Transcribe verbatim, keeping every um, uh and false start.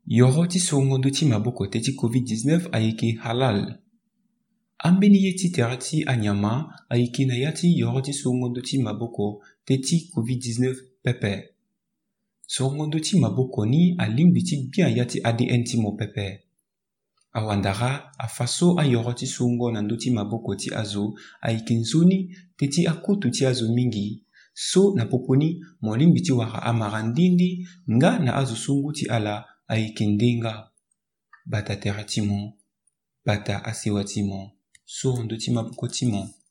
Yoro ti songondo ti maboko te ti covid dix-neuf ayeke halal. Ambeni ye ti tere ti anyama ayeke na ya ti yoro ti songondo ti maboko te ti covid dix-neuf pepe. Songondo ti maboko ni alingbi ti gbia ya ti A D N ti mo pepe. Awandara afa so ayoro ti songo na ndö ti maboko ti azo ayeke nzoni te ti akutu ti azo mingi so na popo ni mo lingbi ti wara amara ndindi nga na azo songo ti ala ayeke ndenga. Bata tere ti mo, bata asewa ti mo, so ndö ti maboko ti mo.